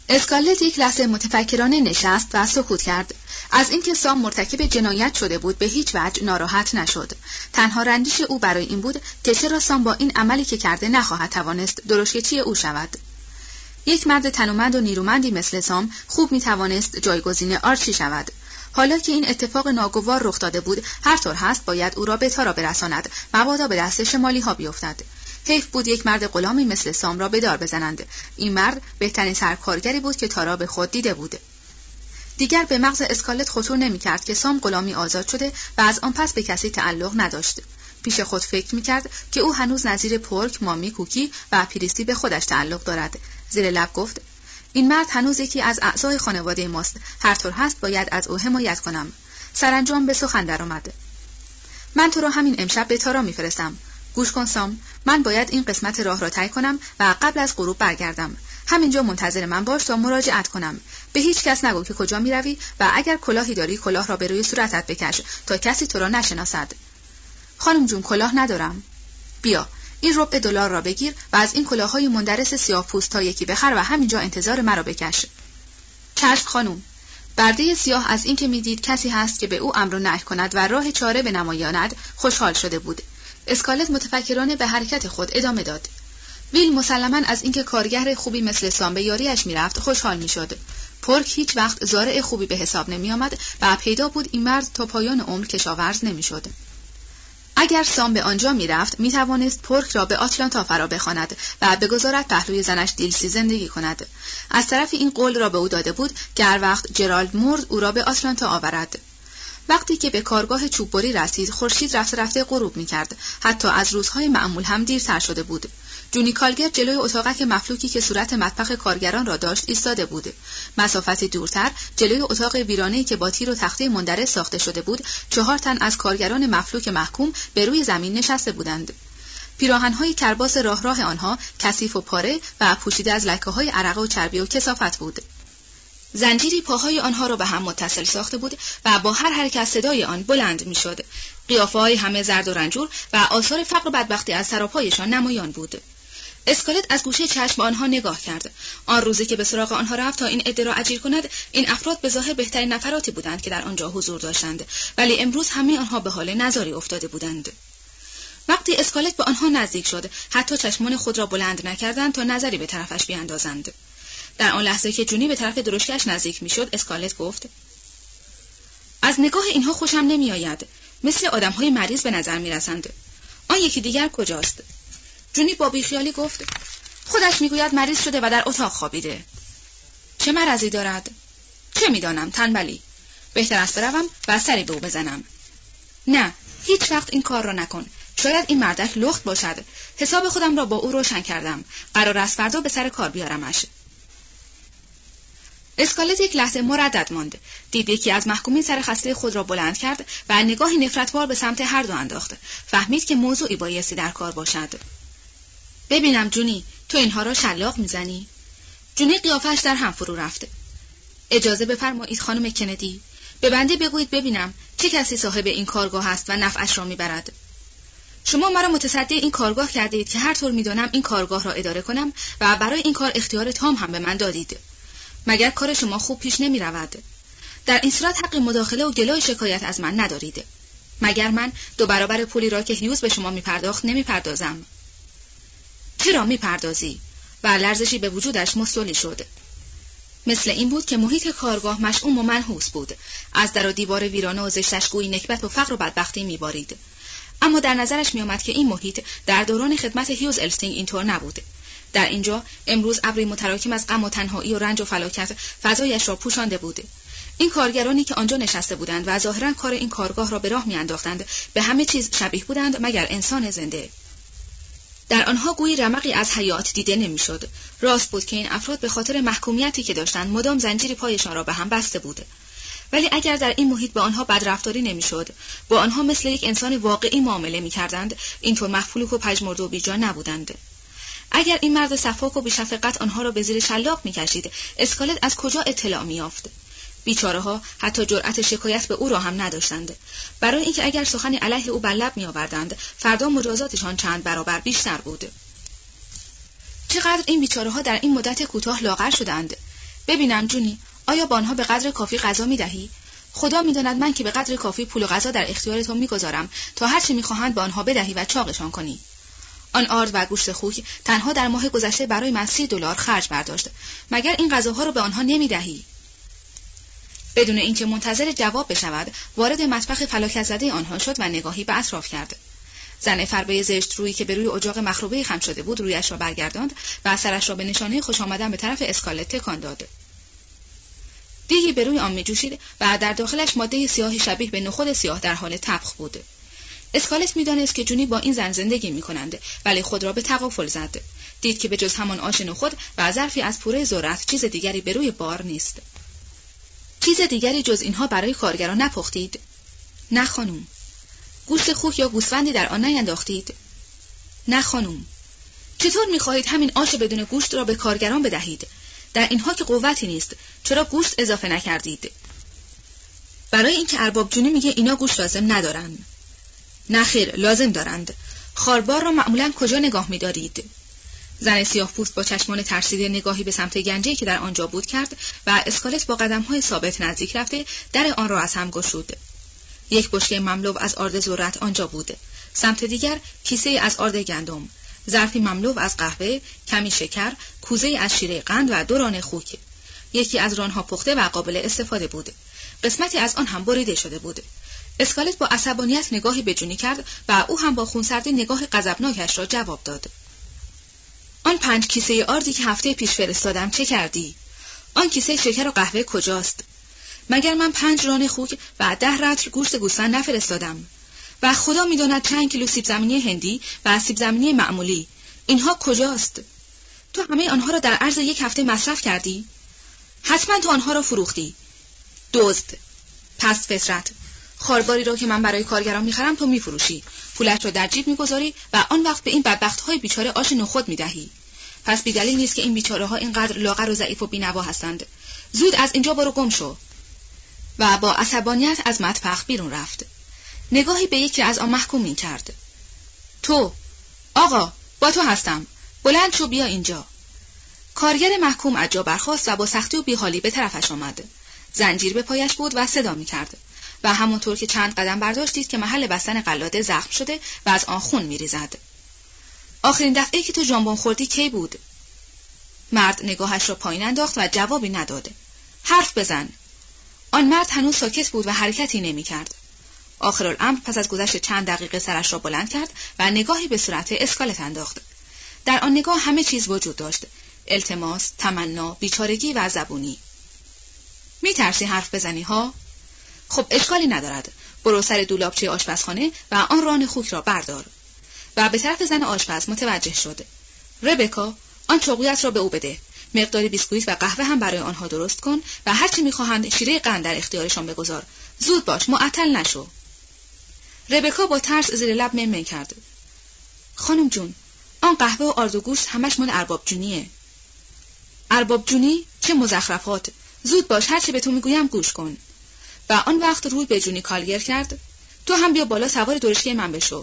اسکارلت یک لحظه متفکرانه نشست و سکوت کرد. از اینکه سام مرتکب جنایت شده بود به هیچ وجه ناراحت نشد. تنها رنجش او برای این بود که چرا سام با این عملی که کرده نخواهد توانست درشکچی او شود. یک مرد تنومند و نیرومندی مثل سام خوب میتوانست جایگزین آرچی شود. حالا که این اتفاق ناگوار رخ داده بود، هر طور هست باید او را به تارا برساند، مبادا به دست شمالی ها بیفتد. حیف بود یک مرد غلامی مثل سام را به دار بزنند. این مرد بهترین سرکارگری بود که تارا به خود دیده بود. دیگر به مغز اسکارلت خطور نمی‌کرد که سام غلامی آزاد شده و از آن پس به کسی تعلق نداشت. پیش خود فکر می‌کرد که او هنوز نظیر پورک، مامی، کوکی و پریستی به خودش تعلق دارد. زیر لب گفت: این مرد هنوز یکی از اعضای خانواده ماست. هر طور هست باید از او حمایت کنم. سرانجام به سخن درآمد: من تو را همین امشب به تارا می‌فرستم. گوش کن سام، من باید این قسمت راه را طی کنم و قبل از غروب برگردم. همینجا منتظر من باش تا مراجعت کنم. به هیچ کس نگو که کجا می‌روی و اگر کلاهی داری کلاه را به روی صورتت بکش تا کسی تو را نشناسد. خانم جون، کلاه ندارم. بیا، این ربع دلار را بگیر و از این کلاه‌های مندرس سیاه‌پوست تا یکی بخر و همینجا انتظار مرا بکش. چشم خانم. برده سیاه از اینکه می‌دید کسی هست که به او امر و نهی کند و راه چاره بنمایاند خوشحال شده بود. اسکارلت متفکرانه به حرکت خود ادامه داد. ویل مسلماً از اینکه کارگر خوبی مثل سام به یاریش میرفت خوشحال میشد. پورک هیچ وقت زارع خوبی به حساب نمی آمد و پیدا بود این مرد تا پایان عمر کشاورز نمیشد. اگر سام به آنجا میرفت میتوانست پورک را به آتلانتا فرا بخواند و بگذارد پهلوی زنش دیلسی زندگی کند. از طرف این قول را به او داده بود که هر وقت جرالد مرد او را به آتلانتا آورد. وقتی که به کارگاه چوببری رسید خورشید رفته رفته غروب می‌کرد. حتی از روزهای معمول هم دیرتر شده بود. جونی کالگر جلوی اتاقک مفلوکی که صورت مطبخ کارگران را داشت ایستاده بود. مسافتی دورتر جلوی اتاق ویرانه‌ای که با تیر و تخته مندرس ساخته شده بود 4 تن از کارگران مفلوک محکوم به روی زمین نشسته بودند. پیراهن‌های کرباس راه آنها کثیف و پاره و پوشیده از لکه‌های عرق و چربی و کثافت بود. زنجیری پاهای آنها را به هم متصل ساخته بود و با هر حرکت صدای آن بلند می‌شد. قیافه‌های همه زرد و رنجور و آثار فقر و بدبختی از سراپایشان نمایان بود. اسکارلت از گوشه چشم به آنها نگاه کرد. آن روزی که به سراغ آنها رفت تا این عده را اجیر کند، این افراد به ظاهر بهترین نفراتی بودند که در آنجا حضور داشتند، ولی امروز همه آنها به حال نزاری افتاده بودند. وقتی اسکارلت به آنها نزدیک شد، حتی چشمان خود را بلند نکردند تا نظری به طرفش بیاندازند. در آن لحظه که جونی به طرف درشکش نزدیک میشد، اسکارلت گفت: از نگاه اینها خوشم نمیآید. مثل آدم‌های مریض به نظر میرسند. آن یکی دیگر کجاست؟ جونی با بیخیالی گفت: خودش میگوید مریض شده و در اتاق خوابیده. چه مرضی دارد؟ چه میدانم، تنبلی. بهتر است بروم و سری به او بزنم. نه، هیچ وقت این کار را نکن. شاید این مردک لخت باشد. حساب خودم را با او روشن کردم. قرار است فردا به سر کار بیارمش. اسکارلت یک لحظه مردد ماند. دید یکی از محکومین سر خسته خود را بلند کرد و نگاهی نفرتبار به سمت هر دو انداخت. فهمید که موضوعی بایستی در کار باشد. ببینم جونی، تو اینها را شلاق میزنی؟ جونی قیافش در هم فرو رفت. اجازه بفرمایید خانم کندی. به بنده بگویید ببینم چه کسی صاحب این کارگاه است و نفعش را میبرد. شما مرا متصدی این کارگاه کردید که هر طور میدانم این کارگاه را اداره کنم و برای این کار اختیار تام هم به من دادید. مگر کار شما خوب پیش نمی رود؟ در این صورت حق مداخله و گلای شکایت از من ندارید. مگر من 2 برابر پولی را که هیوز به شما می پرداخت نمی پردازم؟ چرا می پردازی؟ و لرزشی به وجودش مستولی شد. مثل این بود که محیط کارگاه مشؤوم و منحوس بود. از در و دیوار ویرانه و زشتش گویی نکبت و فقر و بدبختی می بارید. اما در نظرش می آمد که این محیط در دوران خدمت هیوز الستینگ اینطور نبود. در اینجا امروز ابری متراکم از غم و تنهایی و رنج و فلاکت فضایش را پوشانده بود. این کارگرانی که آنجا نشسته بودند و ظاهراً کار این کارگاه را به راه میانداختند به همه چیز شبیه بودند مگر انسان زنده. در آنها گویی رمقی از حیات دیده نمیشد. راست بود که این افراد به خاطر محکومیتی که داشتند مدام زنجیر پایشان را به هم بسته بود. ولی اگر در این محیط با آنها بدرفتاری نمیشد، با آنها مثل یک انسان واقعی معامله میکردند، اینطور مفلوک و پژمرده و بیجا نبودند. اگر این مرد صفاک و بی‌شفقت آنها را به زیر شلاق می‌کشید، اسکارلت از کجا اطلاع می‌یافت؟ بیچاره‌ها حتی جرأت شکایت به او را هم نداشتند. برای اینکه اگر سخنی علیه او بر لب می‌آوردند، فردا مجازاتشان چند برابر بیشتر بود. چقدر این بیچاره‌ها در این مدت کوتاه لاغر شدند. ببینم جونی، آیا با آنها به قدر کافی غذا می‌دهی؟ خدا می‌داند من که به قدر کافی پول و غذا در اختیار تو می‌گذارم تا هر چه می‌خواهند با آنها بدهی و چاقشان کنی. آن آرد و گوشت خوک تنها در ماه گذشته برای من $30 خرج برداشت. مگر این غذاها را به آنها نمی‌دهی؟ بدون اینکه منتظر جواب بشود، وارد مطبخ فلاکت زده آنها شد و نگاهی به اطراف کرد. زن فربه زشت رویی که به روی اجاق مخروبه خم شده بود رویش را برگرداند و سرش را به نشانه خوش آمدن به طرف اسکالت تکان داد. دیگی به روی آن می‌جوشید و در داخلش ماده سیاه شبیه به نخود سیاه در حال طبخ بود. اسکالت می‌دانست که جونی با این زن زندگی می‌کنند، ولی خود را به تغافل زد. دید که به جز همان آش نخود و ظرفی از پوره ذرت چیز دیگری به روی بار نیست. چیز دیگری جز اینها برای کارگران نپختید؟ نه خانم. گوشت خوک یا گوسفندی در آن نینداختید؟ نه خانم. چطور می‌خواهید همین آش بدون گوشت را به کارگران بدهید؟ در اینها که قوتی نیست، چرا گوشت اضافه نکردید؟ برای اینکه ارباب جونی میگه اینا گوشت لازم ندارن. نه خیر، لازم دارند. خاربار را معمولاً کجا نگاه می‌دارید؟ زن سیاه‌پوست با چشمان ترسیده نگاهی به سمت گنجه‌ای که در آنجا بود کرد و اسکالت با قدم‌های ثابت نزدیک رفته در آن را از هم گشود. یک بشکه مملو از آرد ذرت آنجا بود. سمت دیگر کیسه از آرد گندم، ظرفی مملو از قهوه، کمی شکر، کوزه از شیره قند و 2 ران خوک. یکی از رانها پخته و قابل استفاده بود. قسمتی از آن هم بریده شده بود. اسکالت با عصبانیت نگاهی به جونی کرد و او هم با خونسردی نگاه غضبناکش را جواب داد. آن 5 کیسه آردی که هفته پیش فرستادم چه کردی؟ آن کیسه شکر و قهوه کجاست؟ مگر من 5 ران خوک و 10 رطل گوشت گوسفند نفرستادم؟ و خدا می‌داند چند کیلو سیب زمینی هندی و سیب زمینی معمولی. اینها کجاست؟ تو همه آنها را در عرض 1 هفته مصرف کردی؟ حتما تو آنها را فروختی. دزد. پس فطرت. خارباری را که من برای کارگران می‌خرم تو می‌فروشی. پولش را در جیب می‌گذاری و آن وقت به این بدبخت‌های بیچاره آش نخود می‌دهی. پس بی‌دلیل نیست که این بیچاره‌ها اینقدر لاغر و ضعیف و بی‌نوا هستند. زود از اینجا برو گم شو. و با عصبانیت از مطبخ بیرون رفت. نگاهی به یکی از آن محکومین کرد. تو، آقا، با تو هستم. بلند شو بیا اینجا. کارگر محکوم از جا برخاست و با سختی و بیحالی به طرفش آمد. زنجیر به پایش بود و صدا می‌کرد. و همونطور که چند قدم برداشت دید که محل بستن قلاده زخم شده و از آن خون می‌ریزد. آخرین دفعه که تو ژامبون خوردی کی بود؟ مرد نگاهش را پایین انداخت و جوابی نداد. حرف بزن. آن مرد هنوز ساکت بود و حرکتی نمی‌کرد. آخرالامر پس از گذشت چند دقیقه سرش را بلند کرد و نگاهی به صورت اسکالت انداخت. در آن نگاه همه چیز وجود داشت: التماس، تمنا، بیچارگی و زبونی. می‌ترسی حرف بزنی ها؟ خب اشکالی ندارد. برو سر دولابچه آشپزخانه و آن ران خوک را بردار. و به طرف زن آشپز متوجه شد. ربکا، آن چاقویت را به او بده. مقداری بیسکویت و قهوه هم برای آنها درست کن و هر چی می‌خواهند شیره قند در اختیارشان بگذار. زود باش، معطل نشو. ربکا با ترس زیر لب ممن کرد. خانم جون، آن قهوه و آرد و گوشت همش مال ارباب جونیه. ارباب جونی؟ چه مزخرفات. زود باش، هر چی به تو میگویم گوش کن. و آن وقت روی به جونی کالگر کرد. تو هم بیا بالا سوار درشکه من بشو.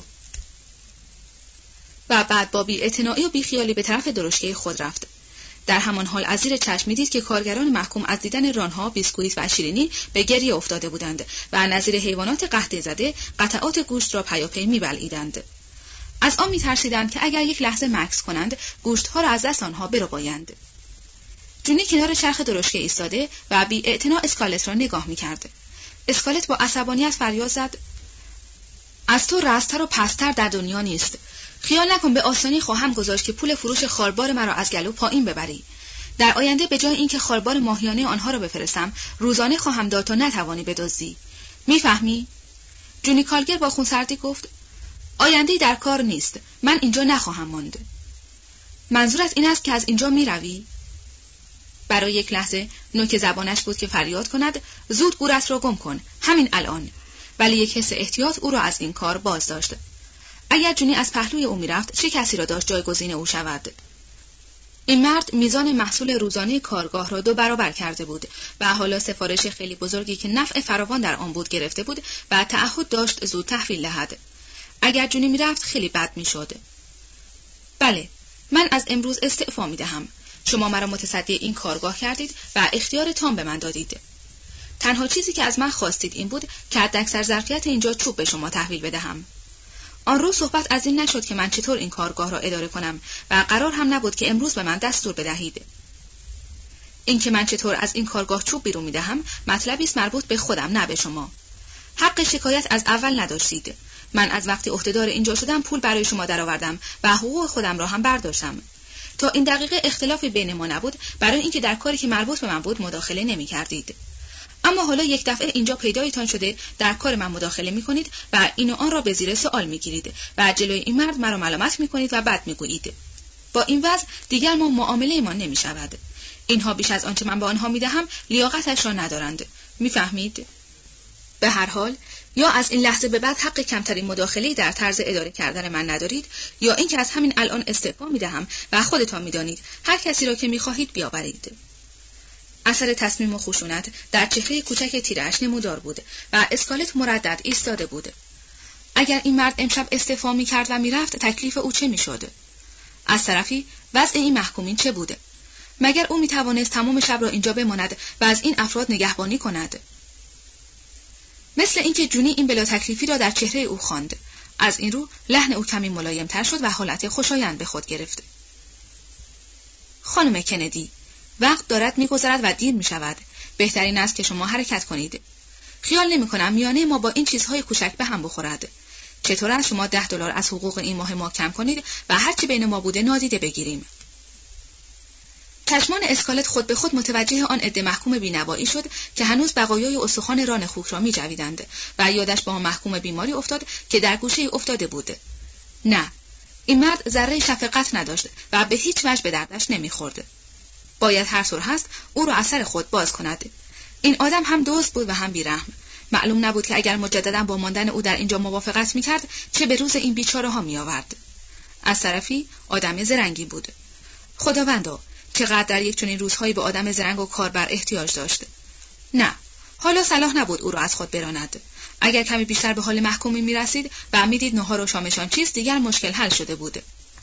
و بعد با بی‌اعتنایی و بیخیالی به طرف درشکه خود رفت. در همان حال از زیر چشم می‌دید که کارگران محکوم از دیدن رانها، بیسکویت و شیرینی به گریه افتاده بودند و نظیر حیوانات قحطی زده قطعات گوشت را پیاپی می‌بلعیدند. از آن می‌ترسیدند که اگر یک لحظه مکث کنند، گوشت‌ها را از دست آنها بربایند. جونی کنار چرخ درشکه ایستاده و بی‌اعتنا اسکالت را نگاه می‌کرد. اسکالت با عصبانیت فریاد زد: از تو رست‌تر و پست‌تر در دنیا نیست. خیال نکن به آسانی خواهم گذاشت که پول فروش خاربار مرا از گلو پایین ببری. در آینده به جای اینکه خاربار ماهیانه آنها را بفرستم، روزانه خواهم داد تا نتوانی بدزدی. میفهمی؟ جونی کالگر با خونسردی گفت: آینده‌ای در کار نیست. من اینجا نخواهم ماند. منظورت این است که از اینجا میروی؟ برای یک لحظه نوک زبانش بود که فریاد کند: زود گورت را گم کن، همین الان. ولی یک حس احتیاط او را از این کار باز داشت. اگر جونی از پهلوی او میرفت، چه کسی را داشت جایگزین او شود؟ این مرد میزان محصول روزانه کارگاه را 2 برابر کرده بود و حالا سفارش خیلی بزرگی که نفع فراوان در آن بود گرفته بود و تعهد داشت زود تحویل دهد. اگر جونی میرفت خیلی بد میشد. بله، من از امروز استعفا میدهم. شما مرا متصدی این کارگاه کردید و اختیار تام به من دادید. تنها چیزی که از من خواستید این بود که حداکثر ظرفیت اینجا چوب به شما تحویل بدهم. آن روز صحبت از این نشد که من چطور این کارگاه را اداره کنم و قرار هم نبود که امروز به من دستور بدهید. اینکه من چطور از این کارگاه چوب بیرون می‌دهم مطلبی است مربوط به خودم، نه به شما. حق شکایت از اول نداشتید. من از وقتی عهدهدار اینجا شدم پول برای شما درآوردم و حقوق خودم را هم برداشتم. تا این دقیقه اختلافی بین ما نبود، برای اینکه در کاری که مربوط به من بود مداخله نمی‌کردید. اما حالا یک دفعه اینجا پیدایتان شده در کار من مداخله می‌کنید و این و آن را به زیر سوال می‌گیرید و جلوی این مرد مرا ملامت می‌کنید و بد می‌گویید. با این وضع دیگر ما معامله ما نمی‌شود. اینها بیش از آنچه من به آنها می‌دهم لیاقتش را ندارند. می‌فهمید؟ به هر حال یا از این لحظه به بعد حق کمترین مداخله‌ای در طرز اداره کردن من ندارید، یا اینکه از همین الان استعفا می‌دهم و خودتان می‌دانید هر کسی را که می‌خواهید بیاورید. اثر تصمیم و خشونت در چهره کوچک تیره‌اش نمودار بود و اسکالت مردد ایستاده بود. اگر این مرد امشب استعفا می‌کرد و می‌رفت، تکلیف او چه می‌شد؟ از طرفی وضع این محکومین چه بود؟ مگر او می‌توانست تمام شب را اینجا بماند و از این افراد نگهبانی کند؟ مثل اینکه جونی این بلا تکلیفی را در چهره او خواند. از این رو لحن او کمی ملایم‌تر شد و حالت خوشایند به خود گرفت. خانم کندی، وقت دارد می‌گذرد و دیر می‌شود. بهترین است که شما حرکت کنید. خیال نمی‌کنم میانه ما با این چیزهای کوچک به هم بخورد. چطور است شما $10 از حقوق این ماه ما کم کنید و هرچی بین ما بوده نادیده بگیریم؟ چشمان اسکالت خود به خود متوجه آن عده محکوم بینوایی شد که هنوز بقایای استخوان ران خوک را می‌جویدند و یادش با محکوم بیماری افتاد که در گوشه افتاده بود. نه، این مرد ذره شفقت نداشت و به هیچ وجه به دردش نمی‌خورد. باید هر طور هست او را از سر خود باز کند. این آدم هم دزد بود و هم بی‌رحم. معلوم نبود که اگر مجددا با ماندن او در اینجا موافقت می‌کرد چه به روز این بیچاره‌ها می‌آورد. از طرفی آدم زرنگی بود. خداوندا، چقدر در یک چنین روزهایی به آدم زرنگ و کاربر احتیاج داشت. نه، حالا صلاح نبود او را از خود براند. اگر کمی بیشتر به حال محکومی می‌رسید و می‌دید نهار و شامشان چیست، دیگر مشکل حل شده بود.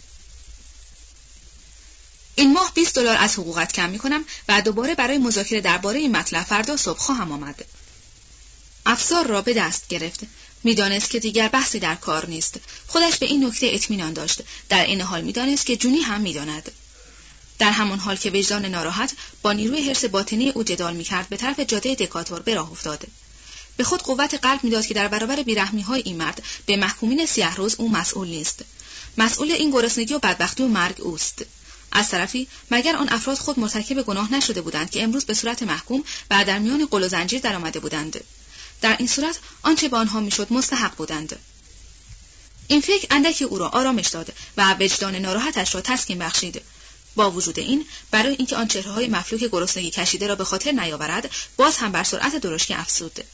این ماه $20 از حقوقت کم می‌کنم و دوباره برای مذاکره درباره این مطلب فردا صبح خواهم آمد. افسر را به دست گرفت. می‌دانست که دیگر بحثی در کار نیست. خودش به این نکته اطمینان داشت. در این حال می‌دانست که جونی هم می‌داند. در همان حال که وجدان ناراحت با نیروی حرص باطنی او جدال می‌کرد، به طرف جاده دکاتور به راه افتاد. به خود قوت قلب می‌داد که در برابر بی‌رحمی‌های این مرد به محکومین سیاه روز او مسئول نیست. مسئول این گرسنگی و بدبختی و مرگ اوست. از طرفی مگر آن افراد خود مرتکب گناه نشده بودند که امروز به صورت محکوم و در میان قل و زنجیر درآمده بودند؟ در این صورت آنچه به آنها میشد مستحق بودند. این فکر اندکی او را آرامش داد و وجدان ناراحتش را تسکین بخشید. با وجود این، برای اینکه آن چهره‌های مفلوک گرسنگی کشیده را به خاطر نیاورد، باز هم بر سرعت درشکی افزود.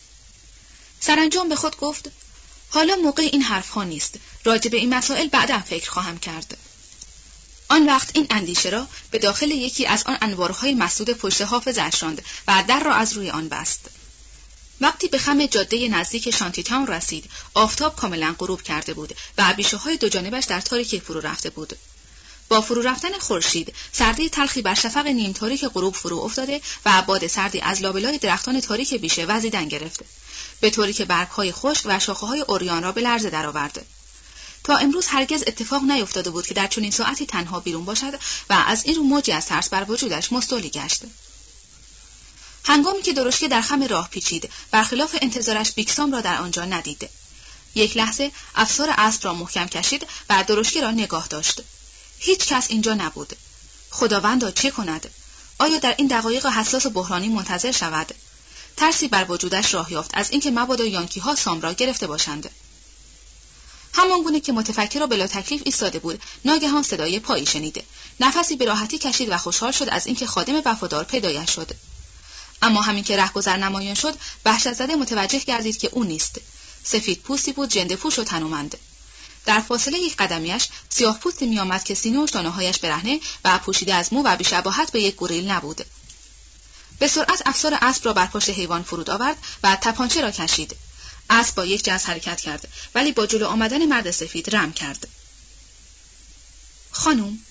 سرانجام به خود گفت: حالا موقع این حرف‌ها نیست. راجع به این مسائل بعداً فکر خواهم کرد. آن وقت این اندیشه را به داخل یکی از آن انوارهای مسدود پشت حافظش راند و در را از روی آن بست. وقتی به خم جاده نزدیک شانتی تاون رسید، آفتاب کاملا غروب کرده بود و بیشه‌های دو جانبش در تاریکی فرو رفته بود. با فرو رفتن خورشید، سردی تلخی بر شفق نیم تاریک غروب فرو افتاده و باد سردی از لابلای درختان تاریک بیشه وزیدن گرفت، به طوری که برگ‌های خشک و شاخه‌های عریان را به لرزه درآورد. تا امروز هرگز اتفاق نیفتاده بود که در چنین ساعتی تنها بیرون باشد و از این رو موجی از ترس بر وجودش مستولی گشت. هنگامی که درشکه در خم راه پیچید، برخلاف انتظارش بیکسام را در آنجا ندید. یک لحظه افسر اسب را محکم کشید و درشکه را نگاه داشت. هیچ کس اینجا نبود. خداوندا چه کند؟ آیا در این دقایق حساس و بحرانی منتظر شود؟ ترسی بر وجودش راه یافت از اینکه مبادا یانکی‌ها سام را گرفته باشند. همان گونه که متفکر و بلا تکلیف ایستاده بود، ناگهان صدای پایی شنید. نفسی به راحتی کشید و خوشحال شد از اینکه خادم وفادار پیدایش شد. اما همین که رهگذر نمایان شد، وحشت زده متوجه گردید که او نیست. سفید پوستی بود، ژنده پوش و تنومند. در فاصله یک قدمیش سیاه پوستی میآمد که سینه و شانه‌هایش برهنه و پوشیده از مو و بی‌شباهت به یک گوریل نبود. به سرعت افسر اسب را بر پشت حیوان فرود آورد و تپانچه را کشید. اسب با یک جست حرکت کرد، ولی با جلو آمدن مرد سفید رم کرد. خانم،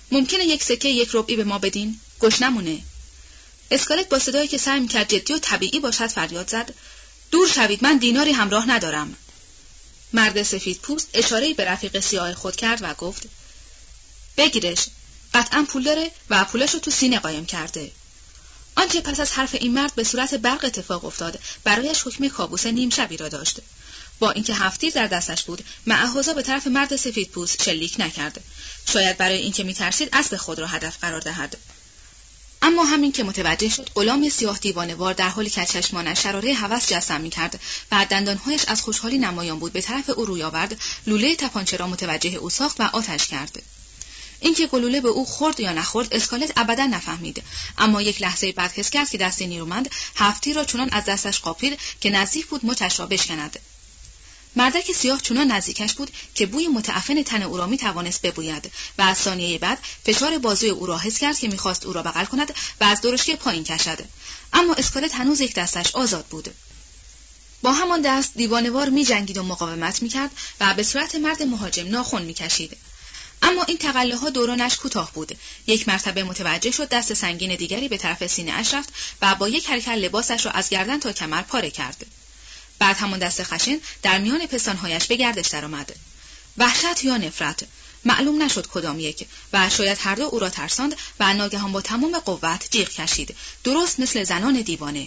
ممکنه یک سکه 1 ربعی به ما بدین؟ گشنمونه. اسکالت با صدایی که سعی می‌کرد جدی و طبیعی باشد فریاد زد: دور شوید، من دیناری همراه ندارم. مرد سفید پوست اشاره‌ای به رفیق سیاه خود کرد و گفت: بگیرش، قطعاً پول داره و پولشو تو سینه قایم کرده. آنچه پس از حرف این مرد به صورت برق اتفاق افتاد برایش حکم کابوس نیم شبی را داشت. با اینکه 7 تیر در دستش بود، معهوزا به طرف مرد سفید پوست شلیک نکرد. شاید برای اینکه می‌ترسید اسب خود را هدف قرار دهد. اما همین که متوجه شد غلام سیاه دیوانه‌وار در حالی که چشمانش شراره هوس جسم می‌کرد و دندانهایش از خوشحالی نمایان بود به طرف او روی آورد، لوله تپانچه را متوجه او ساخت و آتش کرد. اینکه گلوله به او خورد یا نخورد اسکالت ابدا نفهمید، اما یک لحظه بعد حس کرد که دست نیرومند 7 تیر را چنان از دستش قاپید که نزدیک بود مچش را بشکند. مردک سیاه چنان نزدیکش بود که بوی متعفن تن او را می‌توانست ببوید و از ثانیه بعد فشار بازوی او را حس کرد که می‌خواست او را بغل کند و از درشکه پایین کشد، اما اسکالت هنوز یک دستش آزاد بود. با همان دست دیوانه‌وار می‌جنگید و مقاومت می‌کرد و به صورت مرد مهاجم ناخن می‌کشید. اما این تقله‌ها دورانش کوتاه بود. یک مرتبه متوجه شد دست سنگین دیگری به طرف سینه اش رفت و با یک حرکت لباسش را از گردن تا کمر پاره کرد. بعد همان دست خشن در میان پستانهایش به گردش درآمد. وحشت یا نفرت، معلوم نشد کدام یک، و شاید هر دو او را ترساند و ناگهان با تمام قوت جیغ کشید، درست مثل زنان دیوانه.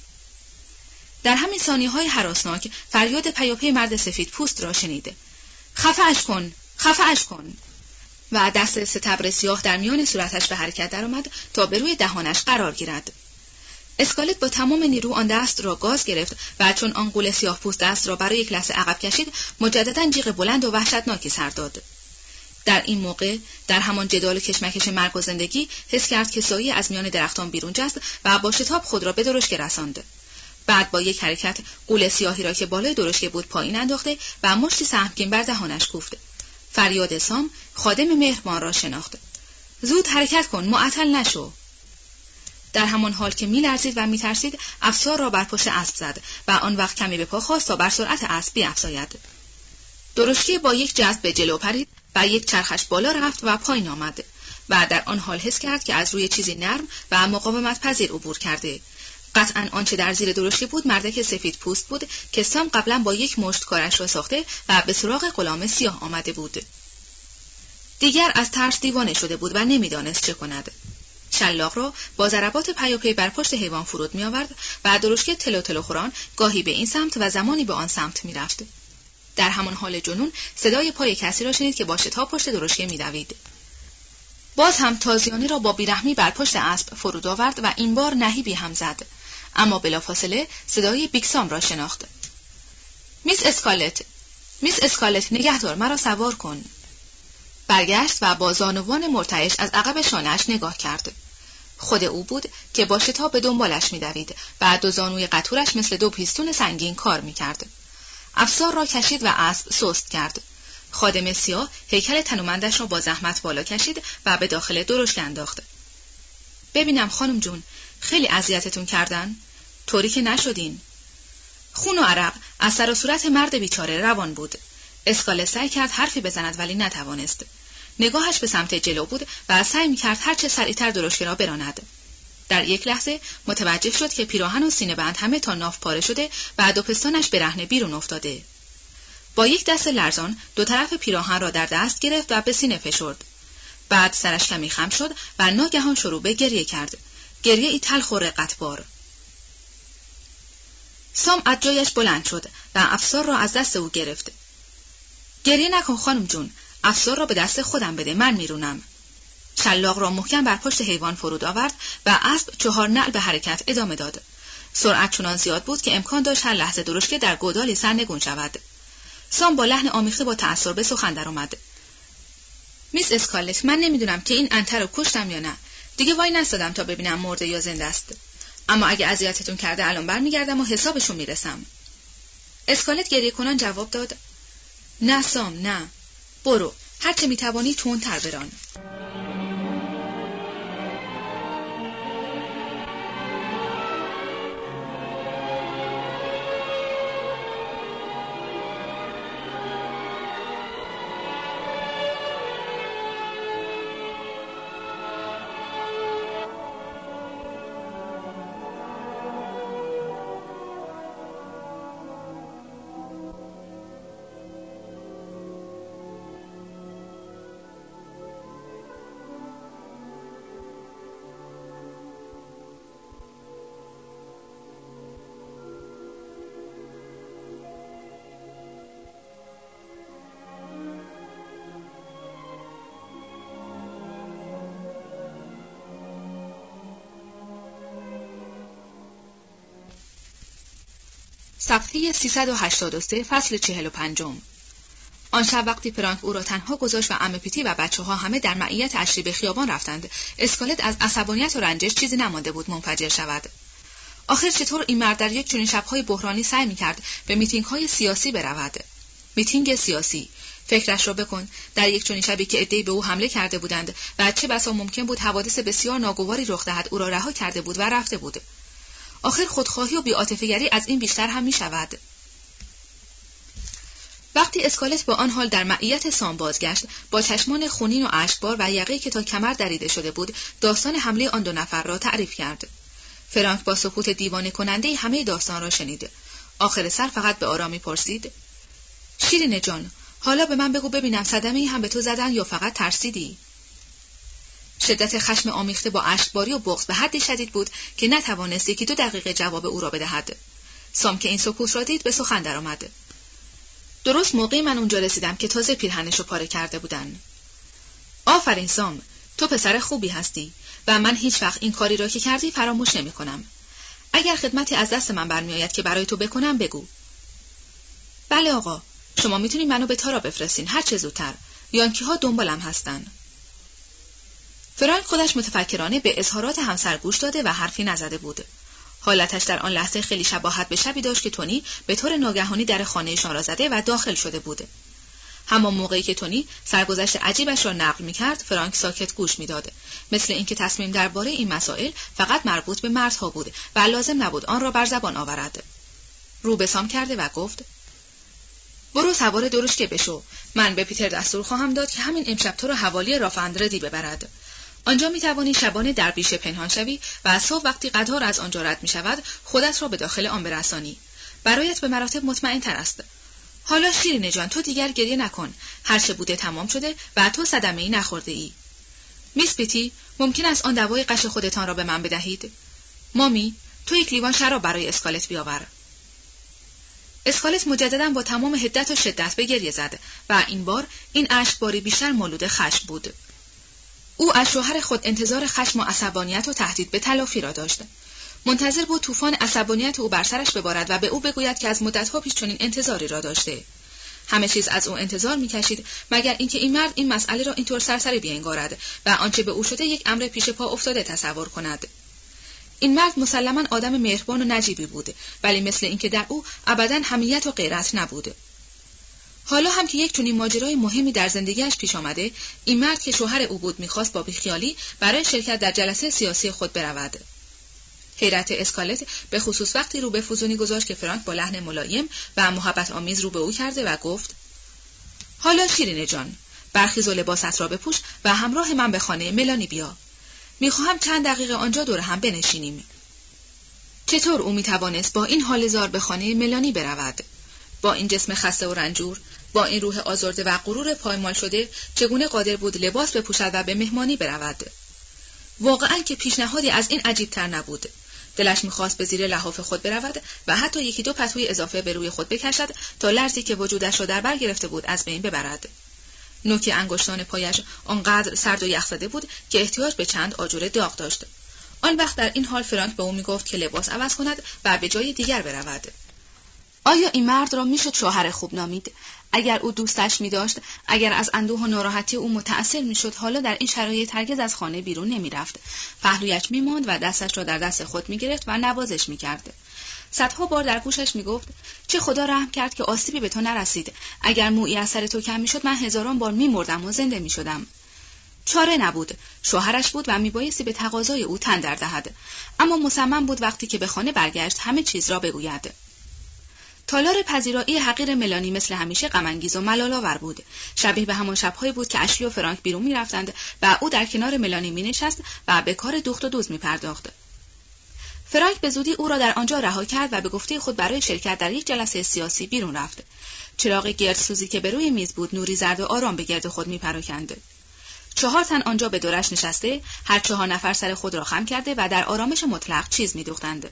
در همین ثانیه‌های هراسناک فریاد پیاپی مرد سفید پوست را شنید: خفه‌اش کن، خفه‌اش کن! و دست ستبر سیاه در میان صورتش به حرکت درآمد تا به روی دهانش قرار گیرد. اسکالت با تمام نیرو آن دست را گاز گرفت و چون آن غول سیاه پوست دست را برای یک لحظه عقب کشید، مجددا جیغ بلند و وحشتناکی سر داد. در این موقع در همان جدال و کشمکش مرگ و زندگی حس کرد که سایه از میان درختان بیرون جست و با شتاب خود را به درشکه رساند. بعد با یک حرکت غول سیاهی را که بالای درشکه بود پایین انداخته و مشتی سهمگین بر دهانش کوفت. فریاد سام خادم مهربان را شناخت: زود حرکت کن، معطل نشو! در همان حال که می‌لرزید و می‌ترسید، افسار را بر پشت اسب زد و آن وقت کمی به پا خاست تا بر سرعت اسب بیفزاید. درشکه با یک جذب به جلو پرید و یک چرخش بالا رفت و پایین آمد و در آن حال حس کرد که از روی چیزی نرم و مقاومت پذیر عبور کرده. قطعاً آنچه در زیر درشکه بود مردک سفید پوست بود که سام قبلا با یک مشت کارش را ساخته و به سراغ غلام سیاه آمده بود. دیگر از ترس دیوانه شده بود و نمی‌دانست چه کند. شلاق را با ضربات پیاپی بر پشت حیوان فرود می‌آورد و درشکه تلو تلو خوران گاهی به این سمت و زمانی به آن سمت می‌رفت. در همان حال جنون صدای پای کسی را شنید که با شتاب پشت درشکه می‌دوید. باز هم تازیانه را با بیرحمی بر پشت اسب فرود آورد و این بار نهیبی هم زد، اما بلافاصله صدای بیکسام را شناخت. میس اسکالت، میس اسکالت، نگهدار، مرا سوار کن. برگشت و با زانوان مرتعش از عقب شانه‌اش نگاه کرد. خود او بود که با شتاب به دنبالش می‌دوید و 2 زانوی قطورش مثل 2 پیستون سنگین کار می‌کرد. افسار را کشید و اسب سست کرد. خادم سیاه هیکل تنومندش را با زحمت بالا کشید و به داخل درشکه انداخت. ببینم خانم جون، خیلی اذیتتون کردن؟ طوری که نشدین. خون و عرق از سر و صورت مرد بیچاره روان بود. اسکالت سعی کرد حرفی بزند ولی نتوانست. نگاهش به سمت جلو بود و سعی می‌کرد هر چه سریعتر درشکه را براند. در یک لحظه متوجه شد که پیراهن و سینه بند همه تا ناف پاره شده و 2 پستانش برهنه بیرون افتاده. با یک دست لرزان 2 طرف پیراهن را در دست گرفت و به سینه فشرد. بعد سرش کمی خم شد و ناگهان شروع به گریه کرد. گریه ای تلخ و رقتبار. سام از جایش بلند شد و افسار را از دست او گرفت. گریه نکن خانم جون، افسار را به دست خودم بده، من میرونم. شلاق را محکم بر پشت حیوان فرود آورد و اسب 4 نعل به حرکت ادامه داد. سرعت چنان زیاد بود که امکان داشت هر لحظه درشکه در گودالی سرنگون شود. سام با لحن آمیخته با تأثر به سخن درآمد. میس اسکالت، من نمیدونم که این انتر رو کشتم یا نه. دیگه وای نستادم تا ببینم مرده یا زنده است. اما اگه اذیتتون کرده الان برمیگردم و حسابشون میرسم. اسکالت گریه کنان جواب داد: نه سام، نه. برو، هرچه میتوانی تندتر بران. صفحه 383 فصل 45. آن شب وقتی فرانک او را تنها گذاشت و عمه پیتی و بچه‌ها همه در معیت اشری به خیابان رفتند، اسکالت از عصبانیت و رنجش چیزی نمانده بود منفجر شود. آخر چطور این مرد در یک چنین شب‌های بحرانی سعی می‌کرد به میتینگ‌های سیاسی برود؟ میتینگ سیاسی. فکرش را بکن، در یک چنین شبی که عده‌ای به او حمله کرده بودند و چه بسا ممکن بود حوادث بسیار ناگواری رخ دهد، او را رها کرده بود و رفته بود. آخر خودخواهی و بی‌عاطفه‌گری از این بیشتر هم می‌شود. وقتی اسکالت با آن حال در معیت سام بازگشت، با چشمان خونین و اشکبار و یقه‌ای که تا کمر دریده شده بود، داستان حمله آن دو نفر را تعریف کرد. فرانک با سکوت دیوانه کننده همه داستان را شنید. آخر سر فقط به آرامی پرسید: شیرین جان، حالا به من بگو ببینم صدمه‌ای هم به تو زدن یا فقط ترسیدی؟ شدت خشم آمیخته با اشکباری و بغض به حدی شدید بود که نتوانست 1-2 دقیقه جواب او را بدهد. سام که این سکوت را دید به سخن درآمد: درست موقعی من اونجا رسیدم که تازه پیرهنشو پاره کرده بودن. آفرین سام، تو پسر خوبی هستی و من هیچ وقت این کاری را که کردی فراموش نمی‌کنم. اگر خدمتی از دست من برمیآید که برای تو بکنم بگو. بله آقا، شما میتونید منو به تارا بفرستین هر چه زودتر. یانکی‌ها دنبالم هستن. فرانک خودش متفکرانه به اظهارات همسر گوش داده و حرفی نزده بود. حالتش در آن لحظه خیلی شباهت به شبی داشت که تونی به طور ناگهانی در خانه‌شان را زده و داخل شده بود. همان موقعی که تونی سرگذشت عجیبش را نقل می‌کرد، فرانک ساکت گوش می‌داد، مثل اینکه تصمیم درباره این مسائل فقط مربوط به مردها بود و لازم نبود آن را بر زبان آورد. رو به سام کرده و گفت: برو سوار درشکه بشو. من به پیتر دستور خواهم داد که همین امشب تو را حوالی رافاندردی ببرد. آنجا می‌توانی شبانه در بیشه پنهان شوی و از صبح وقتی قطار از آنجا رد می‌شود خودت را به داخل آن برسانی. برایت به مراتب مطمئن‌تر است. حالا شیرین جان، تو دیگر گریه نکن. هر چه بوده تمام شده و تو صدمه‌ای نخورده‌ای. میس بیتی، ممکن است آن دوای قش خودتان را به من بدهید؟ مامی، تو 1 لیوان شراب برای اسکالت بیاور. اسکالت مجددا با تمام حدت و شدت به گریه زد و این بار این اشکباری بیشتر مولود خشم بود. او از شوهر خود انتظار خشم و عصبانیت و تهدید به تلافی را داشت. منتظر بود طوفان عصبانیت او بر سرش ببارد و به او بگوید که از مدت‌ها پیش چنین انتظاری را داشته. همه چیز از او انتظار می‌کشید مگر اینکه این مرد این مسئله را اینطور سرسری بیانگارد و آنچه به او شده یک امر پیش پا افتاده تصور کند. این مرد مسلماً آدم مهربان و نجیبی بود، ولی مثل اینکه در او ابداً حمیت و غیرت نبود. حالا هم که یک چنین ماجرای مهمی در زندگیش پیش آمده، این مرد که شوهر او بود می‌خواست با بیخیالی برای شرکت در جلسه سیاسی خود برود. حیرت اسکالت به خصوص وقتی رو به فزونی گذاشت که فرانک با لحن ملایم و محبت آمیز رو به او کرده و گفت: حالا شیرین جان، برخیز و لباست را بپوش و همراه من به خانه ملانی بیا. میخواهم چند دقیقه آنجا دور هم بنشینیم. چطور او میتوانست با این حال زار به خانه ملانی برود؟ با این جسم خسته و رنجور، با این روح آزرده و غرور پایمال شده، چگونه قادر بود لباس بپوشد و به مهمانی برود؟ واقعاً که پیشنهادی از این عجیب‌تر نبود. دلش می‌خواست به زیر لحاف خود برود و حتی 1-2 پتوی اضافه به روی خود بکشد تا لرزی که وجودش را در بر گرفته بود از بین ببرد. نوک انگشتان پایش آنقدر سرد و یخزده بود که احتیاج به چند آجر داغ داشت. آن وقت در این حال فرانک به او می‌گفت که لباس عوض کند و به جای دیگر برود. آیا این مرد را میشد شوهر خوب نامید؟ اگر او دوستش می‌داشت، اگر از اندوه و ناراحتی او متأثر می‌شد، حالا در این شرایط هرگز از خانه بیرون نمی‌رفت. پهلویش می‌ماند و دستش را در دست خود می‌گرفت و نوازش می‌کرد. صدها بار در گوشش می‌گفت: چه خدا رحم کرد که آسیبی به تو نرسید. اگر مویی از سر تو کم می‌شد من 1000 بار می‌مردم و زنده می‌شدم. چاره نبود. شوهرش بود و میبایستی به تقاضای او تن در دهد. اما مصمم بود وقتی که به خانه برگشت همه چیز را بگوید. تالار پذیرایی حقیر ملانی مثل همیشه غم‌انگیز و ملال‌آور بود. شبیه به همان شب‌هایی بود که اشلی و فرانک بیرون می‌رفتند و او در کنار ملانی می‌نشست و به کار دوخت و دوز می‌پرداخت. فرانک به زودی او را در آنجا رها کرد و به گفته خود برای شرکت در یک جلسه سیاسی بیرون رفت. چراغ گردسوزی که به روی میز بود نوری زرد و آرام به گرد خود می‌پراکند. 4 تن آنجا به دورش نشسته، هر 4 نفر سر خود را خم کرده و در آرامش مطلق چیز می‌دوختند.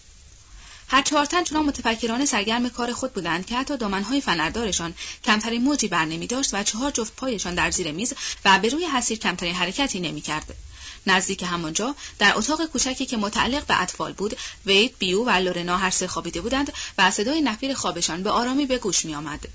هر 4 تن چنان متفکرانه سرگرم کار خود بودند که حتی دامن‌های فنردارشان کمترین موجی بر نمی‌داشت و 4 جفت پایشان در زیر میز و به روی حصیر کمترین حرکتی نمی‌کرد. نزدیک همانجا در اتاق کوچکی که متعلق به اطفال بود، وید، بیو و لورنا هر سه خوابیده بودند و صدای نفیر خوابشان به آرامی به گوش می آمد.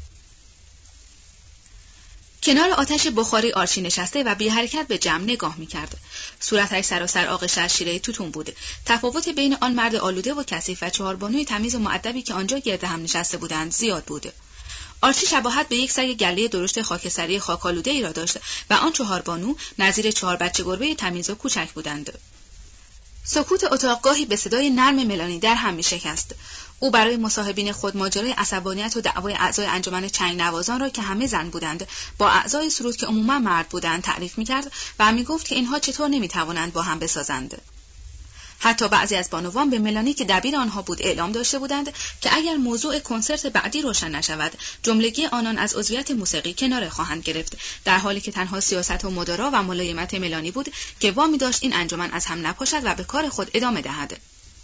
کنار آتش بخاری آرچی نشسته و بی حرکت به جمع نگاه می‌کرد. صورتش سراسر آغشته از شیره توتون بود. تفاوت بین آن مرد آلوده و کثیف و چهار بانوی تمیز و مؤدبی که آنجا گرد هم نشسته بودند زیاد بود. آرچی شباهت به یک سگ گله درشت خاکستری خاک‌آلوده‌ای را داشت و آن چهار بانو نظیر چهار بچه گربه تمیز و کوچک بودند. سکوت اتاق گاهی به صدای نرم ملانی در هم می‌شکست. او برای مصاحبین خود ماجرای عصبانیت و دعوای اعضای انجمن چنگ نوازان را که همه زن بودند با اعضای سرود که عموما مرد بودند تعریف می‌کرد و می‌گفت که اینها چطور نمی‌توانند با هم بسازند. حتی بعضی از بانوان به ملانی که دبیر آنها بود اعلام داشته بودند که اگر موضوع کنسرت بعدی روشن نشود، جملگی آنان از عضویت موسیقی کناره خواهند گرفت، در حالی که تنها سیاست و مدارا و ملایمت ملانی بود که وامی داشت این انجمن از هم نپاشد و به کار خود ادامه دهد.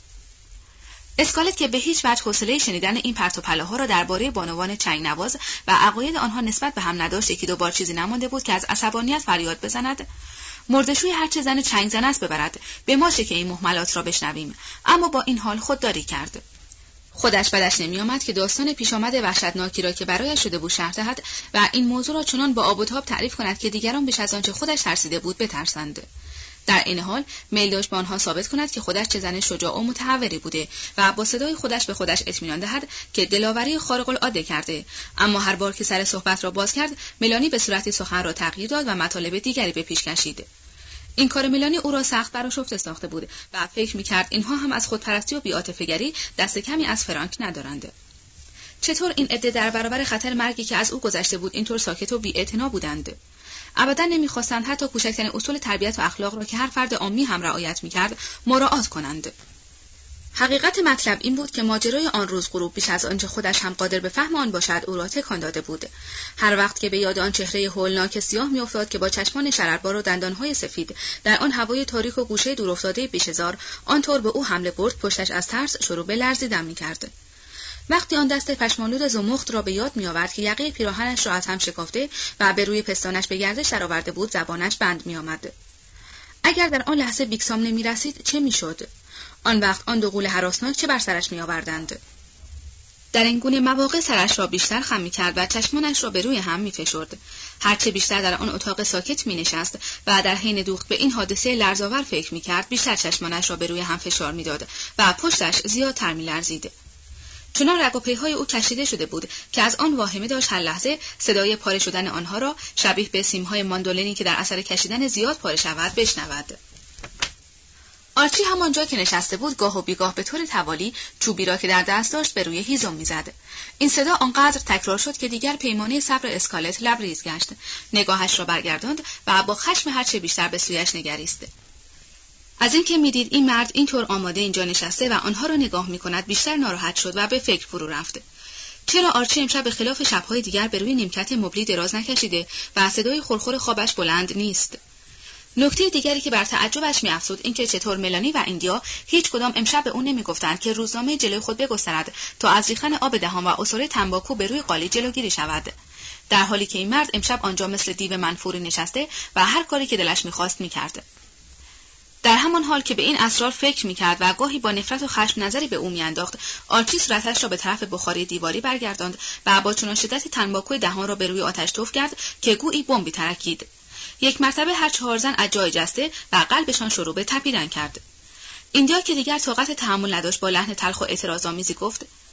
اسکالت که به هیچ وجه حوصله شنیدن این پرت و پلاها را درباره بانوان چنگ نواز و عقاید آنها نسبت به هم نداشت، یکی دو بار چیزی نمانده بود که از عصبانیت فریاد بزند: مردشوی هرچه زن چنگ زن است ببرد، به ماشه که این مهملات را بشنویم. اما با این حال خودداری کرد. خودش بدش نمی آمد که داستان پیش آمد وحشتناکی را که برایش شده بود شرح دهد و این موضوع را چنان با آب و تاب تعریف کند که دیگران بیش از آنچه خودش ترسیده بود بترسند. در این حال میل داشت به آنها ثابت کند که خودش چه زن شجاع و متحوری بوده و با صدای خودش به خودش اطمینان دهد که دلاوری خارق العاده کرده. اما هر بار که سر صحبت را باز کرد، ملانی به صورتی سخن را تغییر داد و مطالب دیگری به پیش کشید. این کار ملانی او را سخت برآشفته ساخته بود و فکر می‌کرد اینها هم از خودپرستی و بی‌عاطفه‌گری دست کمی از فرانک ندارند. چطور این عده در برابر خطر مرگی که از او گذشته بود اینطور ساکت و بی‌اعتنا بودند؟ ابدا نمی‌خواستند حتی کوچکترین اصول تربیت و اخلاق را که هر فرد عامی هم رعایت می‌کرد مراعات کنند. حقیقت مطلب این بود که ماجرای آن روز غروب بیش از آنچه خودش هم قادر به فهم آن باشد او را تکان داده بود. هر وقت که به یاد آن چهره هولناک سیاه می‌افتاد که با چشمان شرربار و دندان‌های سفید در آن هوای تاریک و گوشه دورافتاده بیشه‌زار آنطور به او حمله برد، پشتش از ترس شروع به لرزیدن می‌کرد. وقتی آن دست پشمالود زمخت را به یاد می‌آورد که یقه پیراهنش را از هم شکافته و به روی پستانش به گردش درآورده بود، زبانش بند می‌آمد. اگر در آن لحظه بیکسام نمی‌رسید چه می‌شد؟ آن وقت آن دو غول هراسناک چه بر سرش می‌آوردند؟ در این گونه مواقع سرش را بیشتر خم می‌کرد و چشمانش را به روی هم می‌فشرد. هرچه بیشتر در آن اتاق ساکت می‌نشست و در حین دوخت به این حادثه لرزآور فکر می‌کرد، بیشتر چشمانش را به روی هم فشار می‌داد و پشتش زیادتر می‌لرزید. چنان رگ و پیهای او کشیده شده بود که از آن واهمه داشت هر لحظه صدای پاره شدن آنها را شبیه به سیم‌های ماندولینی که در اثر کشیدن زیاد پاره شود بشنود. آرچی همانجا که نشسته بود گاه و بیگاه به طور توالی چوبی را که در دست داشت به روی هیزم می‌زد. این صدا آنقدر تکرار شد که دیگر پیمانه صبر اسکالت لبریز گشت. نگاهش را برگرداند و با خشم هرچه بیشتر به سویش نگریست. از اینکه میدید این مرد اینطور آماده اینجا نشسته و آنها را نگاه می‌کند بیشتر ناراحت شد و به فکر فرو رفت. چرا آرچی امشب به خلاف شب‌های دیگر به روی نیمکت مبلی دراز نکشیده و صدای خرخر خوابش بلند نیست؟ نکته دیگری که بر تعجبش می‌افزود اینکه چطور ملانی و ایندیا هیچ کدام امشب به او نمی‌گفتند که روزنامه جلوی خود بگسترد تا از ریختن آب دهان و عصاره تنباکو به روی قالی جلوگیری شود، در حالی که این مرد امشب آنجا مثل دیو منفوری نشسته و هر کاری که دلش می‌خواست می‌کرد. در همان حال که به این اسرار فکر می‌کرد و گاهی با نفرت و خشم نظری به او می‌انداخت، آرچی صورتش را به طرف بخاری دیواری برگرداند و با چنان شدت تنباکوی دهان را به روی آتش تف کرد که گویی بمبی ترکید. یک مرتبه هر چهار زن از جای جسته و قلبشان شروع به تپیدن کرد. ایندیا که دیگر طاقت تحمل نداشت با لحن تلخ و اعتراض‌آمیزی گفت: